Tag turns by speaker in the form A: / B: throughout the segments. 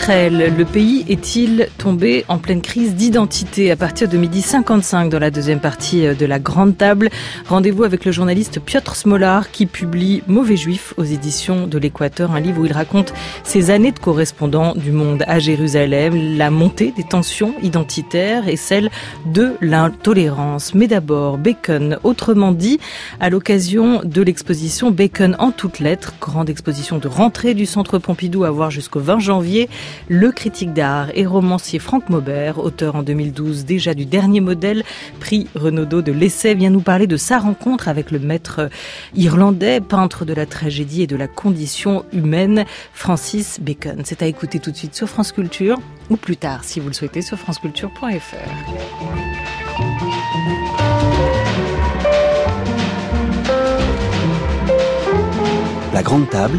A: Israël, le pays est-il tombé en pleine crise d'identité? À partir de 12h55 dans la deuxième partie de la Grande Table, rendez-vous avec le journaliste Piotr Smolar qui publie Mauvais Juif aux éditions de l'Équateur, un livre où il raconte ses années de correspondant du monde à Jérusalem, la montée des tensions identitaires et celle de l'intolérance. Mais d'abord, Bacon, autrement dit, à l'occasion de l'exposition Bacon en toutes lettres, grande exposition de rentrée du Centre Pompidou à voir jusqu'au 20 janvier, le critique d'art et romancier Franck Maubert, auteur en 2012 déjà du dernier modèle, prix Renaudot de l'essai, vient nous parler de sa rencontre avec le maître irlandais, peintre de la tragédie et de la condition humaine, Francis Bacon. C'est à écouter tout de suite sur France Culture, ou plus tard, si vous le souhaitez, sur franceculture.fr.
B: La Grande Table,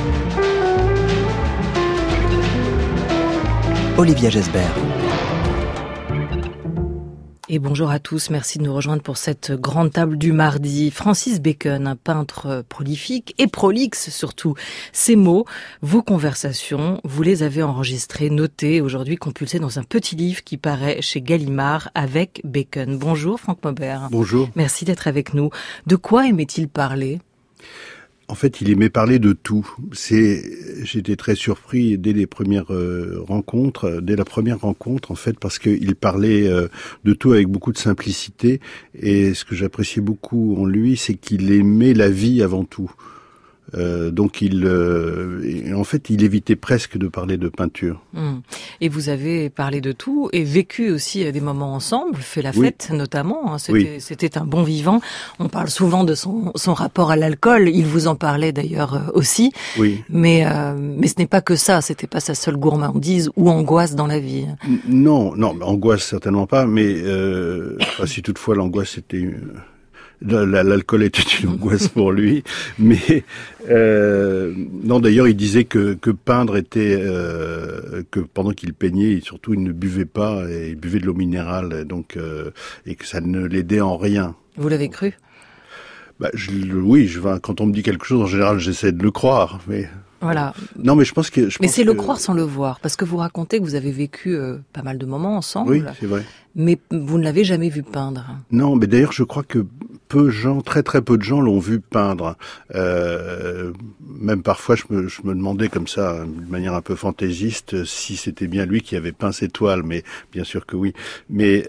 B: Olivia Gesbert.
A: Et bonjour à tous, merci de nous rejoindre pour cette grande table du mardi. Francis Bacon, un peintre prolifique et prolixe surtout. Ces mots, vos conversations, vous les avez enregistrées, notées, aujourd'hui compulsées dans un petit livre qui paraît chez Gallimard avec Bacon. Bonjour Franck Maubert.
C: Bonjour.
A: Merci d'être avec nous. De quoi aimait-il parler ?
C: En fait, il aimait parler de tout. J'étais très surpris dès la première rencontre, en fait, parce qu'il parlait de tout avec beaucoup de simplicité. Et ce que j'appréciais beaucoup en lui, c'est qu'il aimait la vie avant tout. Donc en fait, il évitait presque de parler de peinture.
A: Et vous avez parlé de tout et vécu aussi des moments ensemble, fait la fête notamment. C'était un bon vivant. On parle souvent de son rapport à l'alcool. Il vous en parlait d'ailleurs aussi. Oui. Mais ce n'est pas que ça. C'était pas sa seule gourmandise ou angoisse dans la vie.
C: Non, angoisse certainement pas. Mais si toutefois l'angoisse était l'alcool était une angoisse pour lui, mais non. D'ailleurs, il disait que peindre était que pendant qu'il peignait, surtout, il ne buvait pas et il buvait de l'eau minérale, donc et que ça ne l'aidait en rien.
A: Vous l'avez cru ?
C: Quand on me dit quelque chose, en général, j'essaie de le croire, mais.
A: Voilà.
C: Non, mais je pense que.
A: Le croire sans le voir, parce que vous racontez que vous avez vécu pas mal de moments ensemble.
C: Oui, c'est vrai.
A: Mais vous ne l'avez jamais vu peindre.
C: Non, mais d'ailleurs, je crois que très très peu de gens l'ont vu peindre. Même parfois, je me demandais comme ça, de manière un peu fantaisiste, si c'était bien lui qui avait peint ces toiles. Mais bien sûr que oui. Mais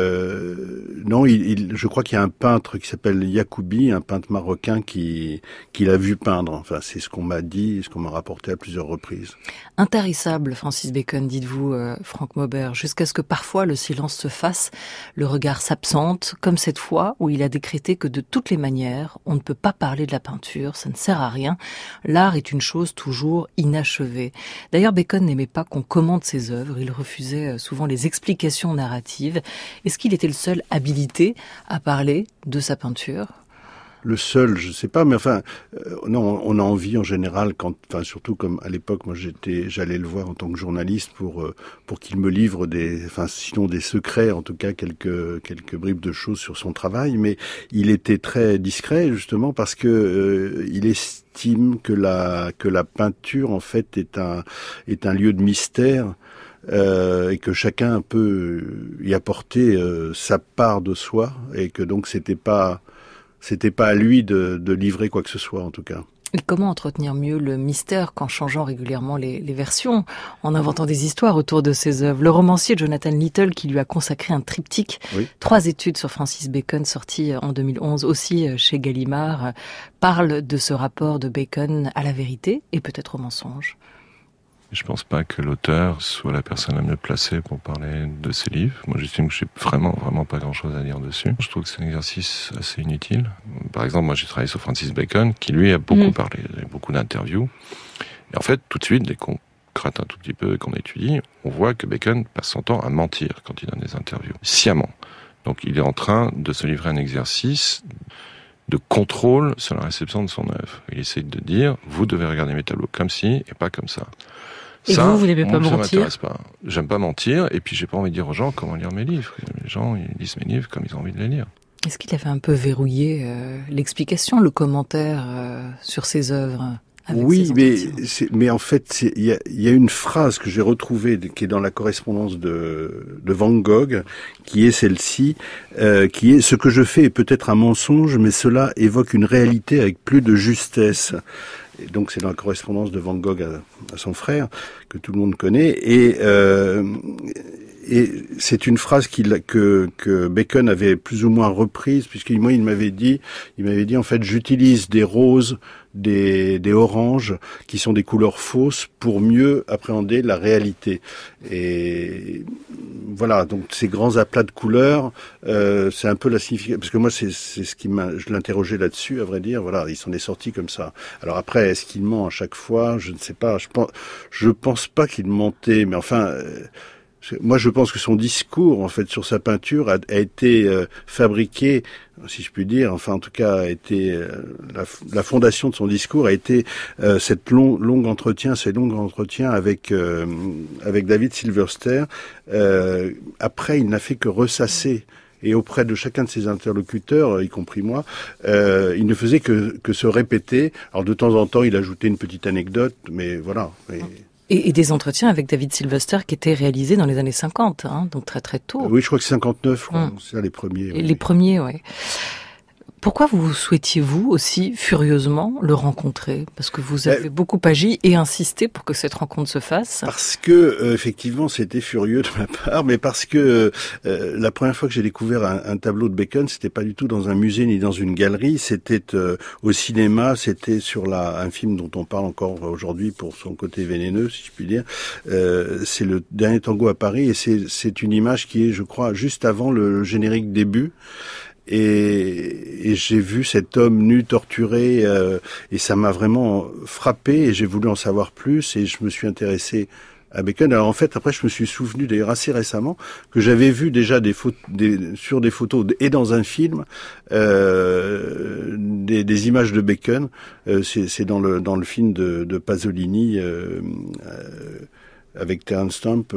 C: non, je crois qu'il y a un peintre qui s'appelle Yacoubi, un peintre marocain qui l'a vu peindre. Enfin, c'est ce qu'on m'a dit, ce qu'on m'a rapporté à plusieurs reprises.
A: Intarissable, Francis Bacon, dites-vous, Franck Maubert, jusqu'à ce que parfois le silence se fasse, le regard s'absente, comme cette fois où il a décrété que de toutes les manières, on ne peut pas parler de la peinture, ça ne sert à rien. L'art est une chose toujours inachevée. D'ailleurs, Bacon n'aimait pas qu'on commente ses œuvres, il refusait souvent les explications narratives. Est-ce qu'il était le seul habilité à parler de sa peinture ?
C: Le seul, je sais pas, mais enfin, non, on a envie en général, surtout comme à l'époque, moi j'allais le voir en tant que journaliste pour qu'il me livre sinon des secrets, en tout cas quelques bribes de choses sur son travail, mais il était très discret justement parce que il estime que la peinture en fait est un lieu de mystère. Et que chacun peut y apporter sa part de soi, et que donc c'était pas à lui de livrer quoi que ce soit, en tout cas.
A: Et comment entretenir mieux le mystère qu'en changeant régulièrement les versions, en inventant des histoires autour de ses œuvres ? Le romancier Jonathan Little, qui lui a consacré un triptyque, 3 études sur Francis Bacon, sorties en 2011, aussi chez Gallimard, parle de ce rapport de Bacon à la vérité et peut-être au mensonge.
D: Je pense pas que l'auteur soit la personne la mieux placée pour parler de ses livres. Moi, j'estime que j'ai vraiment pas grand-chose à dire dessus. Je trouve que c'est un exercice assez inutile. Par exemple, moi, j'ai travaillé sur Francis Bacon, qui lui a beaucoup parlé, il y a beaucoup d'interviews. Et en fait, tout de suite, dès qu'on gratte un tout petit peu et qu'on étudie, on voit que Bacon passe son temps à mentir quand il donne des interviews, sciemment. Donc, il est en train de se livrer un exercice de contrôle sur la réception de son œuvre. Il essaie de dire, vous devez regarder mes tableaux comme ci et pas comme ça.
A: Et ça, vous n'aimez pas mentir ?
D: Ça m'intéresse pas. J'aime pas mentir, et puis j'ai pas envie de dire aux gens comment lire mes livres. Les gens, ils lisent mes livres comme ils ont envie de les lire.
A: Est-ce qu'il avait un peu verrouillé l'explication, le commentaire sur ses œuvres ?
C: Oui, mais en fait, il y a une phrase que j'ai retrouvée qui est dans la correspondance de Van Gogh, qui est celle-ci, qui est: ce que je fais est peut-être un mensonge, mais cela évoque une réalité avec plus de justesse. Et donc c'est dans la correspondance de Van Gogh à son frère, que tout le monde connaît, et c'est une phrase que Bacon avait plus ou moins reprise, puisque moi il m'avait dit en fait, j'utilise des roses, des oranges, qui sont des couleurs fausses, pour mieux appréhender la réalité. Et voilà, donc ces grands aplats de couleurs, c'est un peu la signification, parce que moi c'est ce qui je l'interrogeais là-dessus, à vrai dire. Voilà, il s'en est sorti comme ça. Alors après, est-ce qu'il ment à chaque fois? Je ne sais pas. Je pense pas qu'il mentait, mais enfin. Moi, je pense que son discours, en fait, sur sa peinture a été fabriqué, si je puis dire, enfin, en tout cas, a été la fondation de son discours a été ces longs entretiens avec David Silverster. Après, il n'a fait que ressasser. Et auprès de chacun de ses interlocuteurs, y compris moi, il ne faisait que se répéter. Alors, de temps en temps, il ajoutait une petite anecdote, mais voilà.
A: Et des entretiens avec David Silverster qui étaient réalisés dans les années 50, donc très très tôt.
C: Oui, je crois que c'est 59, c'est les premiers. Oui.
A: Les premiers, oui. Pourquoi vous souhaitiez-vous aussi furieusement le rencontrer? Parce que vous avez beaucoup agi et insisté pour que cette rencontre se fasse.
C: Parce que effectivement, c'était furieux de ma part, mais parce que la première fois que j'ai découvert un tableau de Bacon, c'était pas du tout dans un musée ni dans une galerie, c'était au cinéma, c'était sur un film dont on parle encore aujourd'hui pour son côté vénéneux, si je puis dire. C'est le Dernier Tango à Paris, et c'est une image qui est, je crois, juste avant le générique début. Et j'ai vu cet homme nu, torturé, et ça m'a vraiment frappé, et j'ai voulu en savoir plus, et je me suis intéressé à Bacon. Alors en fait, après, je me suis souvenu, d'ailleurs assez récemment, que j'avais vu déjà sur des photos et dans un film des images de Bacon. C'est dans le film de Pasolini avec Terence Stamp,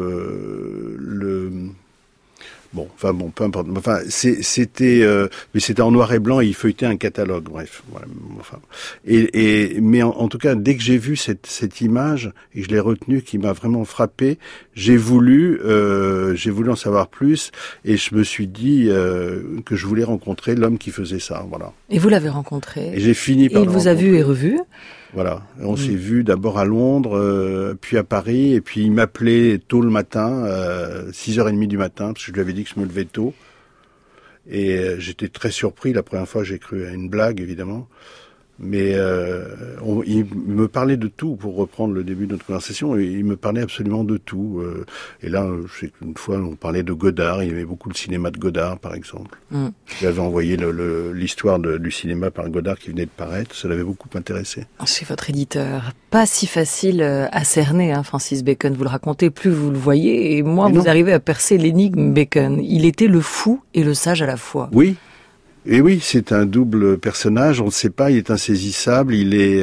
C: Bon, peu importe. Enfin, c'était en noir et blanc et il feuilletait un catalogue. Bref, voilà. Enfin, mais en tout cas, dès que j'ai vu cette image et que je l'ai retenue, qui m'a vraiment frappé, j'ai voulu en savoir plus, et je me suis dit que je voulais rencontrer l'homme qui faisait ça. Voilà.
A: Et vous l'avez rencontré.
C: Et j'ai fini par.
A: Et il vous a vu et revu.
C: Voilà, on s'est vu d'abord à Londres, puis à Paris, et puis il m'appelait tôt le matin, 6h30 du matin, parce que je lui avais dit que je me levais tôt. Et j'étais très surpris, la première fois j'ai cru à une blague, évidemment. Mais il me parlait de tout, pour reprendre le début de notre conversation, et il me parlait absolument de tout. Et là, je sais qu'une fois, on parlait de Godard, il aimait beaucoup le cinéma de Godard, par exemple. Je lui avais envoyé l'histoire du cinéma par Godard qui venait de paraître, ça l'avait beaucoup intéressé.
A: C'est votre éditeur. Pas si facile à cerner, Francis Bacon, vous le racontez, plus vous le voyez, et moins vous arrivez à percer l'énigme Bacon. Il était le fou et le sage à la fois.
C: Oui. Et oui, c'est un double personnage, on ne sait pas, il est insaisissable, il est,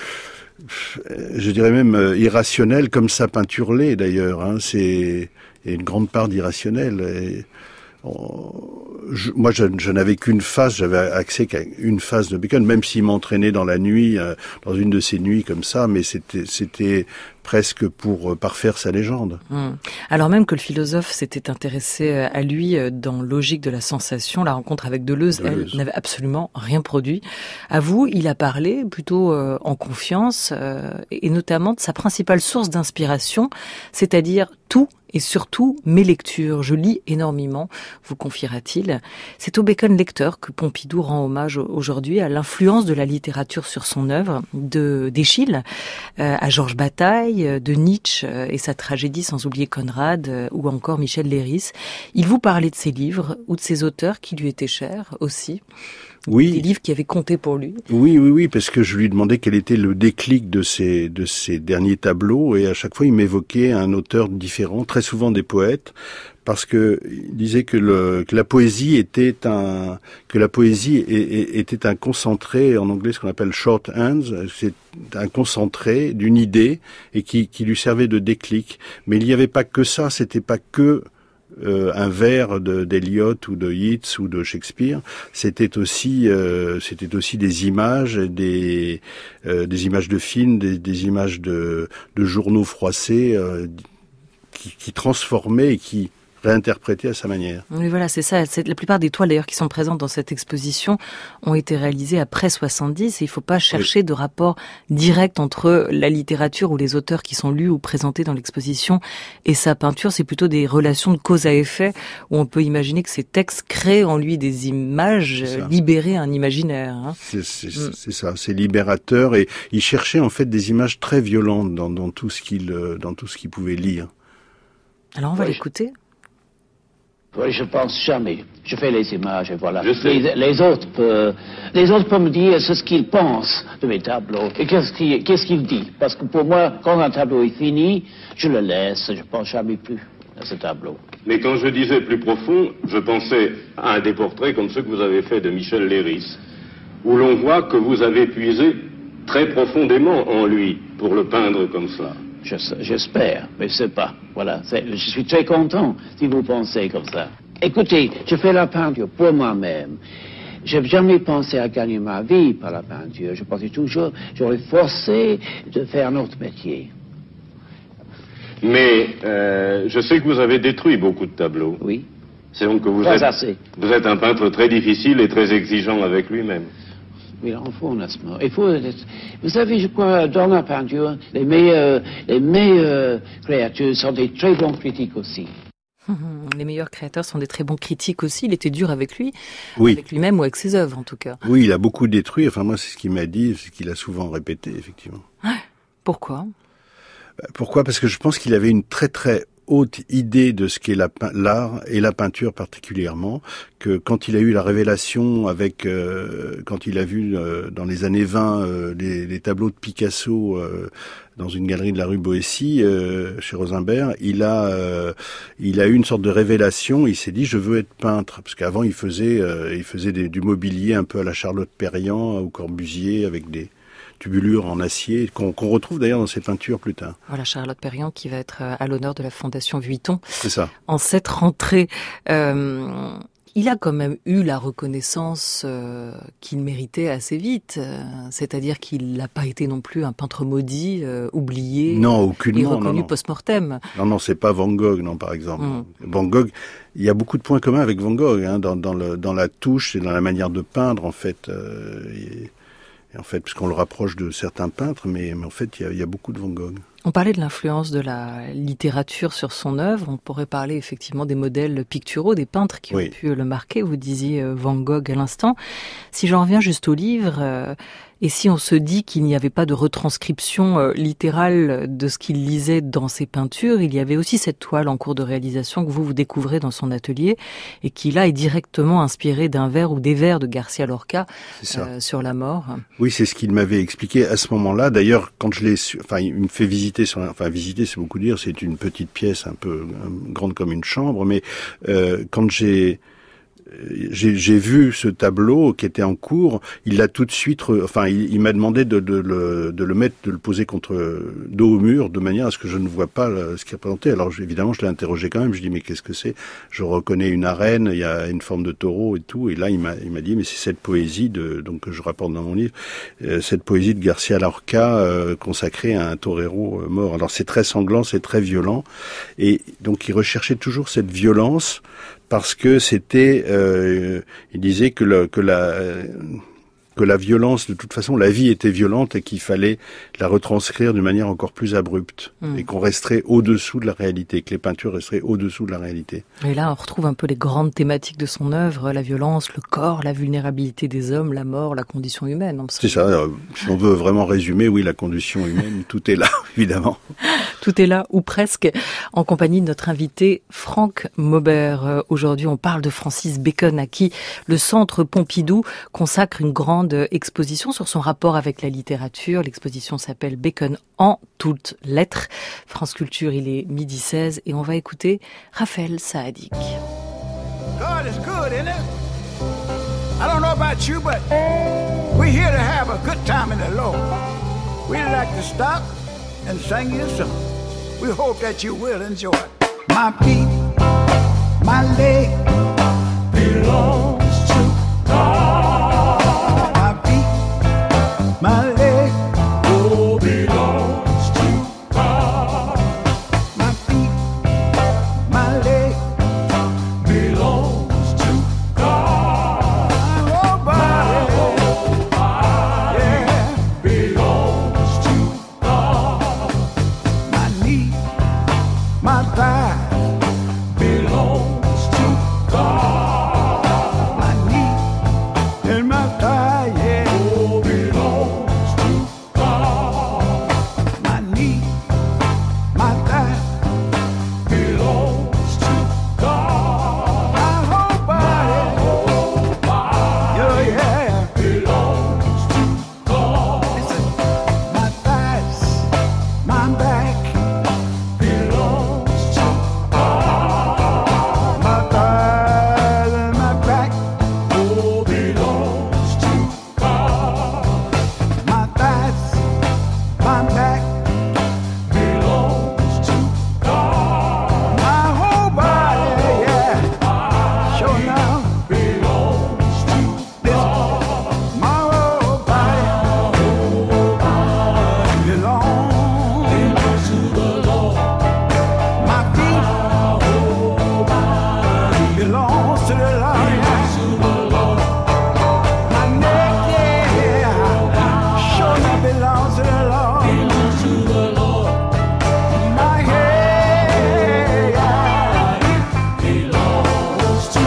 C: je dirais même irrationnel, comme sa peinture l'est d'ailleurs. Il y a une grande part d'irrationnel. Et moi, je n'avais qu'une face, j'avais accès qu'à une face de Bacon, même s'il m'entraînait dans la nuit, dans une de ces nuits comme ça, mais c'était presque pour parfaire sa légende.
A: Alors même que le philosophe s'était intéressé à lui dans Logique de la sensation, la rencontre avec Deleuze, elle n'avait absolument rien produit. À vous, il a parlé plutôt en confiance, et notamment de sa principale source d'inspiration, c'est-à-dire tout et surtout mes lectures. Je lis énormément, vous confiera-t-il. C'est au Bacon lecteur que Pompidou rend hommage aujourd'hui, à l'influence de la littérature sur son œuvre, d'Eschyle à Georges Bataille, de Nietzsche et sa tragédie, sans oublier Conrad, ou encore Michel Leiris. Il vous parlait de ses livres ou de ses auteurs qui lui étaient chers aussi.
C: Oui.
A: Des livres qui avaient compté pour lui.
C: Oui, parce que je lui demandais quel était le déclic de ces derniers tableaux, et à chaque fois il m'évoquait un auteur différent, très souvent des poètes, parce que il disait que la poésie était un concentré, en anglais ce qu'on appelle shorthand, c'est un concentré d'une idée et qui lui servait de déclic. Mais il n'y avait pas que ça, c'était pas que un vers d'Eliot ou de Yeats ou de Shakespeare, c'était aussi des images, des images de films, des images de journaux froissés qui transformaient et qui réinterprété à sa manière.
A: Oui, voilà, c'est ça. La plupart des toiles, d'ailleurs, qui sont présentes dans cette exposition ont été réalisées après 70. Et il ne faut pas chercher de rapport direct entre la littérature ou les auteurs qui sont lus ou présentés dans l'exposition et sa peinture. C'est plutôt des relations de cause à effet où on peut imaginer que ces textes créent en lui des images, libérer un imaginaire. Hein.
C: C'est ça, c'est libérateur. Et il cherchait en fait des images très violentes dans tout ce qu'il pouvait lire.
A: Alors on va l'écouter.
E: Oui, je pense jamais. Je fais les images et voilà. Les autres peuvent me dire ce qu'ils pensent de mes tableaux. Et qu'est-ce qu'ils disent? Parce que pour moi, quand un tableau est fini, je le laisse. Je ne pense jamais plus à ce tableau.
F: Mais quand je disais plus profond, je pensais à des portraits comme ceux que vous avez faits de Michel Léris, où l'on voit que vous avez puisé très profondément en lui pour le peindre comme ça.
E: J'espère, mais je sais pas. Voilà, je suis très content si vous pensez comme ça. Écoutez, je fais la peinture pour moi-même. Je n'ai jamais pensé à gagner ma vie par la peinture. Je pensais toujours, j'aurais forcé de faire un autre métier.
F: Mais je sais que vous avez détruit beaucoup de tableaux.
E: Oui.
F: C'est donc que vous êtes un peintre très difficile et très exigeant avec lui-même.
E: Oui, il faut, vous savez, je crois, dans la peinture, les meilleurs créateurs sont des très bons critiques aussi.
A: Les meilleurs créateurs sont des très bons critiques aussi. Il était dur avec lui,
C: oui.
A: Avec lui-même ou avec ses œuvres en tout cas.
C: Oui, il a beaucoup détruit. Enfin, moi, c'est ce qu'il m'a dit, c'est ce qu'il a souvent répété, effectivement.
A: Pourquoi ?
C: Pourquoi ? Parce que je pense qu'il avait une très très haute idée de ce qu'est l'art et la peinture particulièrement, que quand il a eu la révélation quand il a vu dans les années 20 les tableaux de Picasso dans une galerie de la rue Boétie chez Rosenberg, il a eu une sorte de révélation. Il s'est dit je veux être peintre, parce qu'avant il faisait du mobilier un peu à la Charlotte Perriand, au Corbusier, avec des tubulures en acier, qu'on retrouve d'ailleurs dans ses peintures plus tard.
A: Voilà, Charlotte Perriand qui va être à l'honneur de la Fondation Vuitton.
C: C'est ça.
A: En cette rentrée, il a quand même eu la reconnaissance qu'il méritait assez vite. C'est-à-dire qu'il n'a pas été non plus un peintre maudit, oublié,
C: non, aucunement,
A: et reconnu
C: non.
A: post-mortem.
C: Non, c'est pas Van Gogh, non, par exemple. Van Gogh, il y a beaucoup de points communs avec Van Gogh, hein, dans la touche et dans la manière de peindre, en fait. Et en fait, puisqu'on le rapproche de certains peintres, mais en fait, il y a beaucoup de Van Gogh.
A: On parlait de l'influence de la littérature sur son œuvre. On pourrait parler effectivement des modèles picturaux, des peintres qui ont pu le marquer. Vous disiez Van Gogh à l'instant. Si j'en reviens juste au livre, et si on se dit qu'il n'y avait pas de retranscription littérale de ce qu'il lisait dans ses peintures, il y avait aussi cette toile en cours de réalisation que vous découvrez dans son atelier et qui là est directement inspirée d'un vers ou des vers de Garcia Lorca sur la mort.
C: Oui, c'est ce qu'il m'avait expliqué à ce moment-là. D'ailleurs, quand je l'ai, il me fait visiter visiter, c'est beaucoup dire, c'est une petite pièce un peu grande comme une chambre, mais quand j'ai vu ce tableau qui était en cours, il l'a tout de suite, il m'a demandé de le poser dos au mur, de manière à ce que je ne vois pas ce qu'il représentait. Alors évidemment, je l'ai interrogé quand même. Je dis mais qu'est-ce que c'est ? Je reconnais une arène, il y a une forme de taureau et tout. Et là, il m'a dit mais c'est cette poésie donc que je rapporte dans mon livre, cette poésie de Garcia Lorca consacrée à un torero mort. Alors c'est très sanglant, c'est très violent, et donc il recherchait toujours cette violence. Parce que c'était, il disait que la violence, de toute façon, la vie était violente et qu'il fallait la retranscrire d'une manière encore plus abrupte et qu'on resterait au-dessous de la réalité, que les peintures resteraient au-dessous de la réalité.
A: Et là, on retrouve un peu les grandes thématiques de son œuvre, la violence, le corps, la vulnérabilité des hommes, la mort, la condition humaine.
C: C'est ça, si on veut vraiment résumer, oui, la condition humaine, tout est là, évidemment.
A: Tout est là, ou presque, en compagnie de notre invité Franck Maubert. Aujourd'hui, on parle de Francis Bacon, à qui le Centre Pompidou consacre une grande exposition sur son rapport avec la littérature. L'exposition s'appelle Bacon en toutes lettres. France Culture, il est 12h16 et on va écouter Raphaël Saadiq.
G: God is good, isn't it? I don't know about you, but we're here to have a good time in the Lord. We'd like to stop and sing you a song. We hope that you will enjoy it. My feet belongs to God. My knee and my thigh, yeah, all belongs to God. My knee, my thigh belongs to God. My whole body, yeah, yeah, belongs to God. Listen, my thighs, my back belongs to God. My thighs and my back all belongs to God. My thighs, my back belongs to God. My whole body, yeah, sure now belongs to God. My whole body belongs to the Lord. My feet belongs to the Lord. My neck, yeah, sure enough belongs to the Lord. My head, yeah, belongs to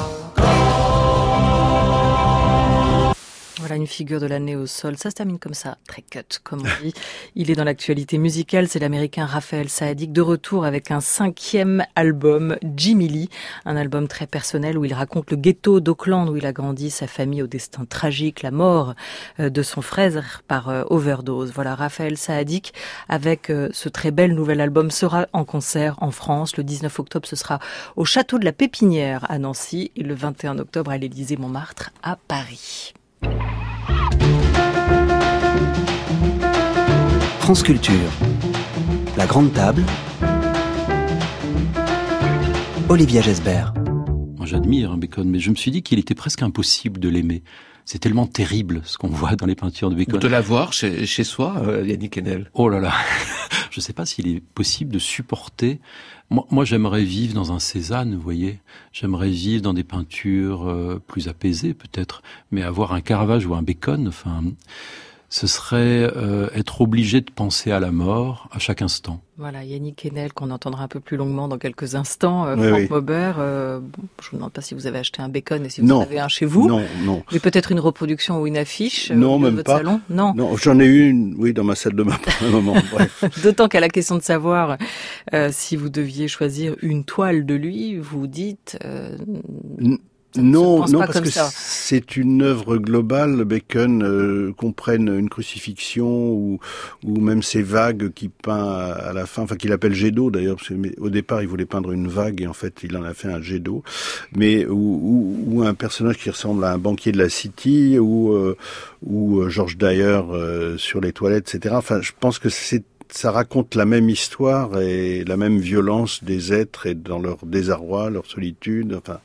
A: Voilà une figure de l'année au sol. Ça se termine comme ça, très cut, comme on dit. Il est dans l'actualité musicale. C'est l'Américain Raphaël Saadiq de retour avec un 5e album, Jimmy Lee. Un album très personnel où il raconte le ghetto d'Auckland où il a grandi, sa famille au destin tragique, la mort de son frère par overdose. Voilà, Raphaël Saadiq avec ce très bel nouvel album sera en concert en France. Le 19 octobre, ce sera au Château de la Pépinière à Nancy et le 21 octobre à l'Élysée-Montmartre à Paris.
B: France Culture. La Grande Table. Olivia Gesbert.
H: Moi j'admire Bacon, mais je me suis dit qu'il était presque impossible de l'aimer. C'est tellement terrible ce qu'on voit dans les peintures de Bacon.
I: De la voir chez soi, Yannick Enel.
H: Oh là là, je ne sais pas s'il est possible de supporter. Moi j'aimerais vivre dans un Cézanne, vous voyez. J'aimerais vivre dans des peintures plus apaisées peut-être, mais avoir un Caravage ou un Bacon, enfin, ce serait être obligé de penser à la mort à chaque instant.
A: Voilà, Yannick Enel, qu'on entendra un peu plus longuement dans quelques instants.
C: Oui,
A: Franck
C: oui.
A: Maubert, je vous demande pas si vous avez acheté un Bacon et si vous en
C: Non.
A: avez un chez vous.
C: Non, non.
A: Mais peut-être une reproduction ou une affiche
C: Non,
A: au milieu de
C: même
A: votre
C: pas.
A: salon. Non.
C: Non, j'en ai eu une, oui, dans ma salle de bain pour un moment. Bref.
A: D'autant qu'à la question de savoir si vous deviez choisir une toile de lui, vous dites...
C: Non,
A: pense
C: non,
A: pas
C: parce
A: comme
C: que
A: ça.
C: c'est une œuvre globale. Bacon comprenne une crucifixion ou même ces vagues qu'il peint à la fin, enfin qu'il appelle jet d'eau d'ailleurs. Parce que, au départ, il voulait peindre une vague et en fait, il en a fait un jet d'eau. Mais ou un personnage qui ressemble à un banquier de la City ou George Dyer sur les toilettes, etc. Enfin, je pense que ça raconte la même histoire et la même violence des êtres et dans leur désarroi, leur solitude. Enfin.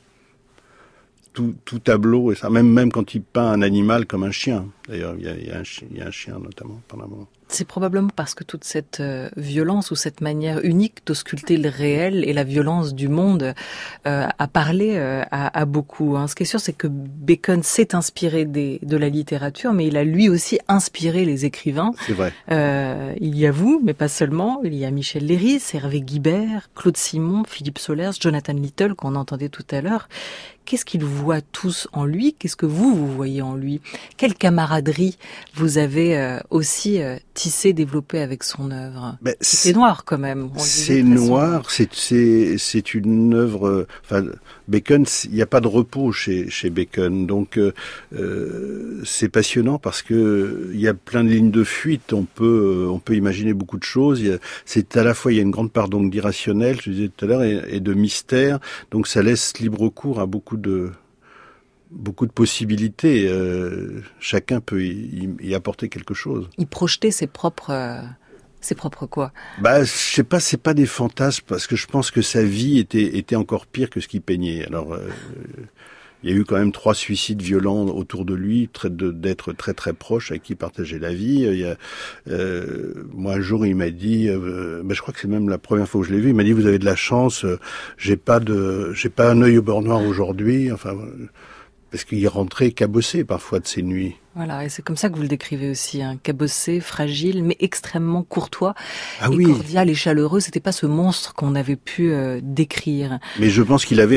C: Tout tableau, et ça, même quand il peint un animal comme un chien. D'ailleurs, il y a un chien notamment pendant un moment.
A: C'est probablement parce que toute cette violence ou cette manière unique d'ausculter le réel et la violence du monde a parlé à beaucoup. Hein. Ce qui est sûr, c'est que Bacon s'est inspiré de la littérature, mais il a lui aussi inspiré les écrivains.
C: C'est vrai.
A: Il y a vous, mais pas seulement. Il y a Michel Léris, Hervé Guibert, Claude Simon, Philippe Solers, Jonathan Little, qu'on entendait tout à l'heure. Qu'est-ce qu'ils voient tous en lui? Qu'est-ce que vous voyez en lui? Quelle camaraderie vous avez aussi tissé, développé avec son œuvre? C'est noir quand même.
C: C'est noir, c'est une œuvre... Enfin, Bacon, il n'y a pas de repos chez Bacon, donc c'est passionnant parce que il y a plein de lignes de fuite. On peut imaginer beaucoup de choses. C'est à la fois il y a une grande part donc d'irrationnel, je disais tout à l'heure, et de mystère. Donc ça laisse libre cours à beaucoup de possibilités. Chacun peut y apporter quelque chose.
A: Il projetait ses propres quoi?
C: Je sais pas, c'est pas des fantasmes parce que je pense que sa vie était encore pire que ce qu'il peignait. Alors il y a eu quand même 3 suicides violents autour de lui, d'être très très proche avec qui il partageait la vie. Moi un jour il m'a dit, je crois que c'est même la première fois que je l'ai vu, il m'a dit vous avez de la chance, j'ai pas un œil au beurre noir aujourd'hui. Enfin parce qu'il rentrait cabossé parfois de ses nuits.
A: Voilà, et c'est comme ça que vous le décrivez aussi, hein, cabossé, fragile, mais extrêmement courtois, cordial et chaleureux. C'était pas ce monstre qu'on avait pu décrire.
C: Mais je pense qu'il avait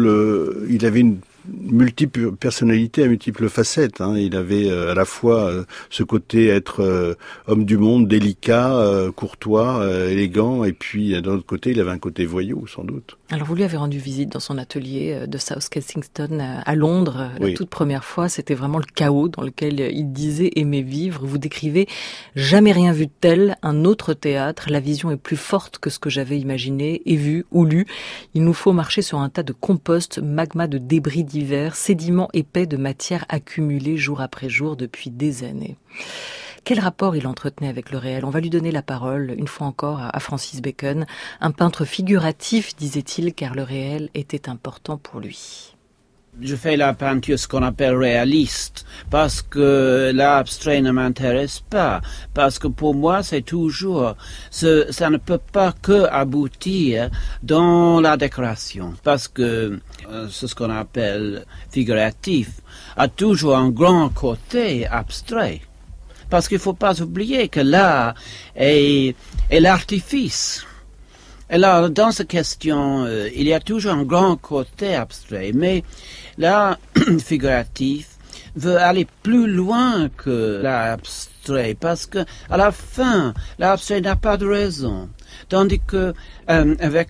C: il avait une multiple personnalité à multiples facettes. Hein. Il avait à la fois ce côté être homme du monde, délicat, courtois, élégant, et puis d'un autre côté, il avait un côté voyou, sans doute.
A: Alors vous lui avez rendu visite dans son atelier de South Kensington à Londres. La toute première fois, c'était vraiment le chaos dans lequel il disait aimer vivre. Vous décrivez « Jamais rien vu de tel, un autre théâtre, la vision est plus forte que ce que j'avais imaginé et vu ou lu. Il nous faut marcher sur un tas de compost, magma de débris divers, sédiments épais de matière accumulée jour après jour depuis des années. » Quel rapport il entretenait avec le réel? On va lui donner la parole, une fois encore, à Francis Bacon. Un peintre figuratif, disait-il, car le réel était important pour lui.
J: Je fais la peinture ce qu'on appelle réaliste, parce que l'abstrait ne m'intéresse pas, parce que pour moi c'est toujours, ça ne peut pas que aboutir dans la décoration, parce que c'est ce qu'on appelle figuratif, a toujours un grand côté abstrait. Parce qu'il ne faut pas oublier que l'art est l'artifice. Et là, dans cette question, il y a toujours un grand côté abstrait, mais l'art figuratif veut aller plus loin que l'abstrait, parce que à la fin, l'abstrait n'a pas de raison. Tandis que avec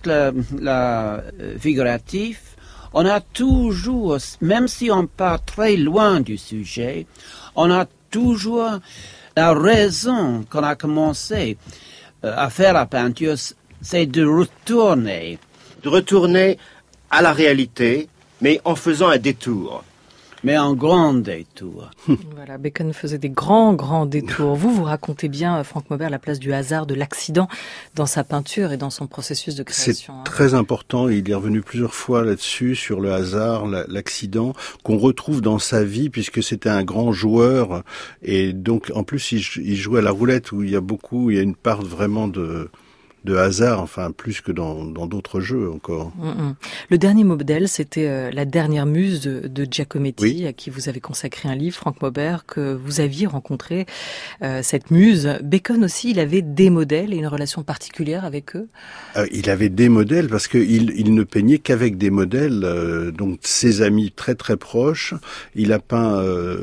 J: la figuratif, on a toujours, même si on part très loin du sujet, on a toujours la raison qu'on a commencé à faire la peinture, c'est de retourner.
K: De retourner à la réalité, mais en faisant un détour.
J: Mais un grand détour.
A: Voilà, Bacon faisait des grands détours. Vous racontez bien, Franck Maubert, la place du hasard, de l'accident dans sa peinture et dans son processus de création.
C: C'est très important, il est revenu plusieurs fois là-dessus, sur le hasard, l'accident, qu'on retrouve dans sa vie, puisque c'était un grand joueur, et donc en plus il jouait à la roulette, où il y a une part vraiment de hasard, enfin plus que dans d'autres jeux encore.
A: Le dernier modèle, c'était la dernière muse de Giacometti, à qui vous avez consacré un livre, Franck Maubert, que vous aviez rencontré, cette muse. Bacon aussi, il avait des modèles et une relation particulière avec eux.
C: Il avait des modèles parce qu'il ne peignait qu'avec des modèles, donc ses amis très très proches. Il a peint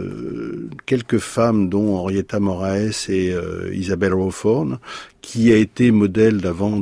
C: quelques femmes, dont Henrietta Moraes et Isabelle Rawford, qui a été modèle d'avant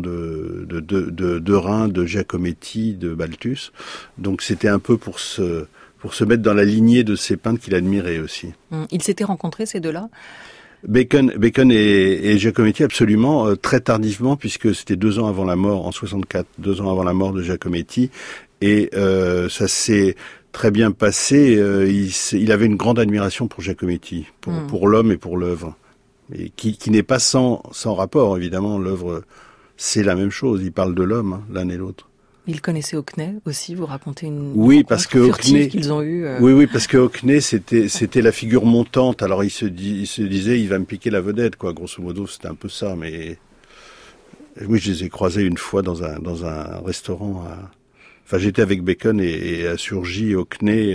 C: de Rhin, de Giacometti, de Balthus. Donc c'était un peu pour se mettre dans la lignée de ces peintres qu'il admirait aussi.
A: Ils s'étaient rencontrés, ces deux-là?
C: Bacon et Giacometti, absolument, très tardivement, puisque c'était 2 ans avant la mort, en 64, 2 ans avant la mort de Giacometti, et ça s'est très bien passé. Il avait une grande admiration pour Giacometti, pour l'homme et pour l'œuvre. Et qui n'est pas sans rapport, évidemment. L'œuvre, c'est la même chose. Ils parlent de l'homme, hein, l'un et l'autre.
A: Ils connaissaient Hockney aussi. Vous racontez une
C: parce que Hockney
A: qu'ils ont eu.
C: Oui, parce que Hockney c'était la figure montante. Alors il se disait, il va me piquer la vedette, quoi. Grosso modo, c'était un peu ça. Mais oui, je les ai croisés une fois dans un restaurant. Enfin, j'étais avec Bacon et a surgi Hockney,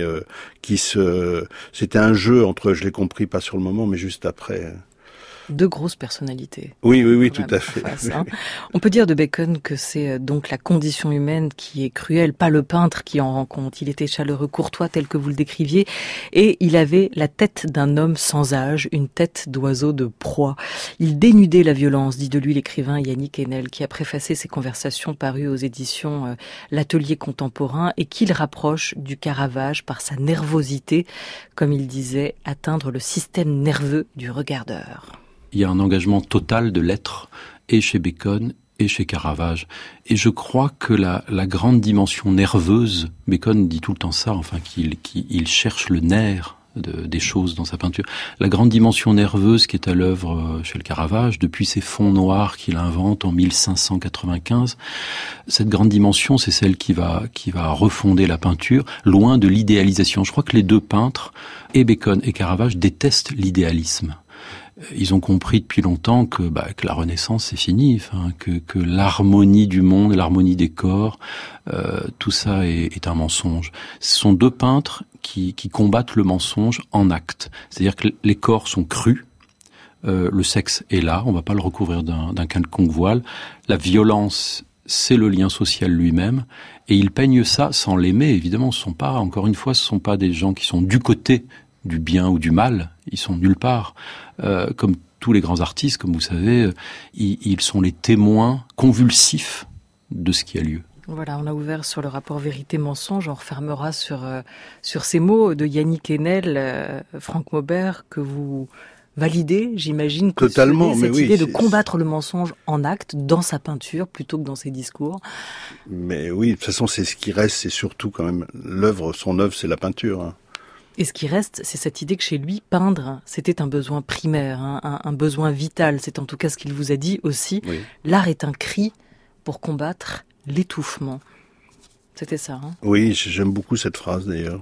C: c'était un jeu entre, je l'ai compris pas sur le moment, mais juste après.
A: 2 grosses personnalités.
C: Oui, tout à fait.
A: Face, hein. On peut dire de Bacon que c'est donc la condition humaine qui est cruelle, pas le peintre qui en rend compte. Il était chaleureux, courtois, tel que vous le décriviez, et il avait la tête d'un homme sans âge, une tête d'oiseau de proie. Il dénudait la violence, dit de lui l'écrivain Yannick Enel, qui a préfacé ses conversations parues aux éditions L'Atelier Contemporain, et qu'il rapproche du Caravage par sa nervosité, comme il disait, atteindre le système nerveux du regardeur.
H: Il y a un engagement total de l'être, et chez Bacon, et chez Caravage. Et je crois que la grande dimension nerveuse, Bacon dit tout le temps ça, enfin qu'il cherche le nerf des choses dans sa peinture. La grande dimension nerveuse qui est à l'œuvre chez le Caravage, depuis ces fonds noirs qu'il invente en 1595, cette grande dimension, c'est celle qui va refonder la peinture, loin de l'idéalisation. Je crois que les 2 peintres, et Bacon et Caravage, détestent l'idéalisme. Ils ont compris depuis longtemps que la Renaissance c'est fini, que l'harmonie du monde, l'harmonie des corps, tout ça est un mensonge. Ce sont deux peintres qui combattent le mensonge en acte. C'est-à-dire que les corps sont crus, le sexe est là, on va pas le recouvrir d'un quelconque voile. La violence, c'est le lien social lui-même, et ils peignent ça sans l'aimer. Évidemment, ce sont pas des gens qui sont du côté du bien ou du mal, ils sont nulle part. Comme tous les grands artistes, comme vous savez, ils sont les témoins convulsifs de ce qui a lieu.
A: Voilà, on a ouvert sur le rapport vérité-mensonge, on refermera sur ces mots de Yannick Enel, Franck Maubert, que vous validez, j'imagine, que
C: totalement,
A: cette idée de combattre le mensonge en acte, dans sa peinture, plutôt que dans ses discours.
C: Mais oui, de toute façon, c'est ce qui reste, c'est surtout quand même son œuvre, c'est la peinture, hein.
A: Et ce qui reste, c'est cette idée que chez lui, peindre, c'était un besoin primaire, un besoin vital. C'est en tout cas ce qu'il vous a dit aussi. Oui. L'art est un cri pour combattre l'étouffement. C'était ça, hein ?
C: Oui, j'aime beaucoup cette phrase d'ailleurs.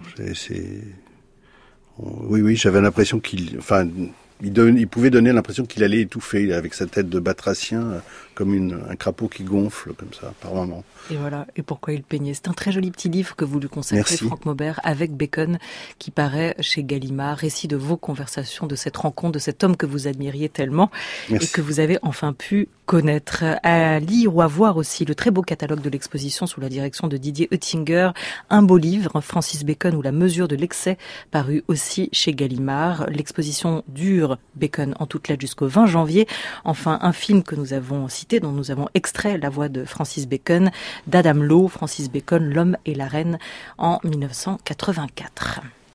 C: Oui, j'avais l'impression il pouvait donner l'impression qu'il allait étouffer avec sa tête de batracien, comme un crapaud qui gonfle comme ça par moment.
A: Et voilà, et pourquoi il peignait. C'est un très joli petit livre que vous lui consacrez, Franck Maubert, avec Bacon, qui paraît chez Gallimard, récit de vos conversations, de cette rencontre, de cet homme que vous admiriez tellement. Merci. Et que vous avez enfin pu connaître. À lire ou à voir aussi le très beau catalogue de l'exposition sous la direction de Didier Oettinger, un beau livre, Francis Bacon ou la mesure de l'excès, paru aussi chez Gallimard. L'exposition dure Bacon en toutes lettres jusqu'au 20 janvier. Enfin, un film que nous avons cité, dont nous avons extrait la voix de Francis Bacon, d'Adam Lowe, Francis Bacon, L'homme et la reine, en 1984.